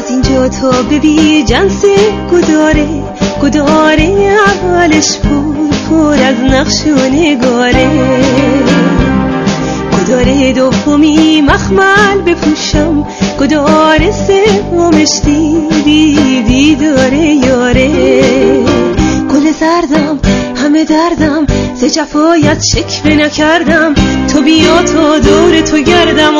اینجا تا ببی جنس گداره اولش پر از نقش و نگاره، گداره دومی مخمل بپوشم، گداره سومش دیدی داره یاره. گل زردم همه دردم ز جفایت شکوه نکردم، تو بیا تا دور تو گردم.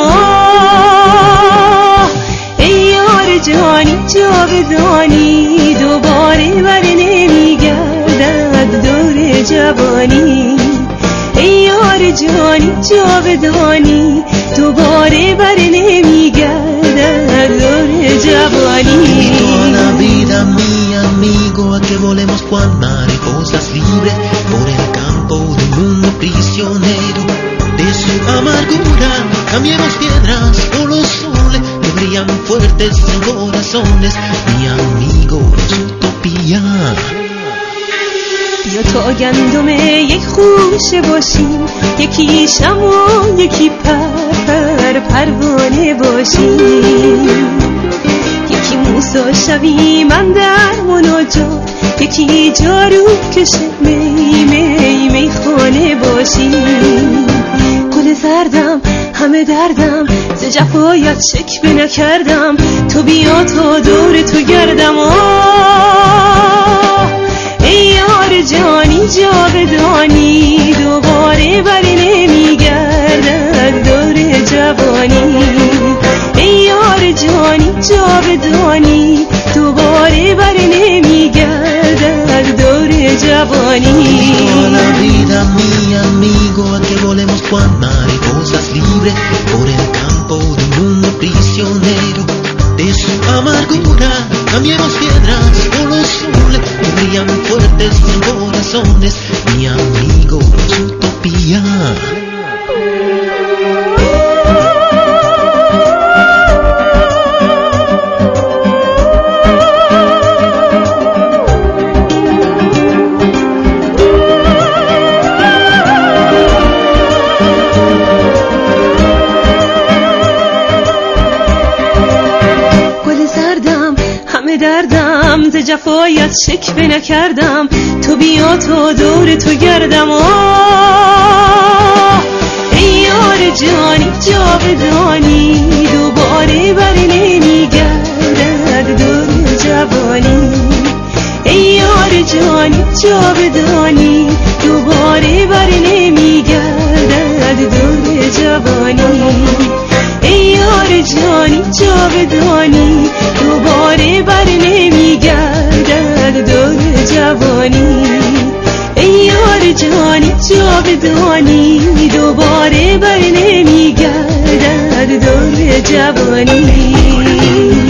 ای یار جانی جاودانی، دوباره بر نمیگردد دور جوانی. ای یار جانی جاودانی، دوباره بر نمیگردد دور جوانی. Toda la vida mi amigo, a que volemos cual mariposas libres por el campo de un mundo prisionero de su amargura. Cambiemos piedras por los soles que brillan fuertes en corazones. Mi amigo, es utopía. بیا تا گندم یک خوشه باشیم، یکی شمع و یکی پروانه باشیم. یکی موسی شویم من در مناجات، یکی جارو کش می خانه باشیم. گل زردم همه دردم ز جفایت شکوه نکردم، تو بیا تا دور تو گردم. ای یار جانی جاودانی، دوباره بر نمیگردد دور جوانی. ای یار جانی جاودانی، دوباره بر نمیگردد دور جوانی. Toda la vida mi amigo, a que volemos cual mariposas libres por el campo de un mundo prisionero de su amargura. Cambiemos piedras por los soles que brillan fuertes en corazones. Mi amigo, es utopía. دردم ز جفایت شکوه نکردم، تو بیا تا دور تو گردم. ای یار جانی جاودانی، دوباره بر نمیگردد دور جوانی. ای یار جانی جاودانی، دوباره بر نمیگردد دور جوانی. ای یار جانی جاودانی، دوباره بر نمیگردد دور جوانی. ای یار جانی جاودانی، دوباره بر نمیگردد دور جوانی.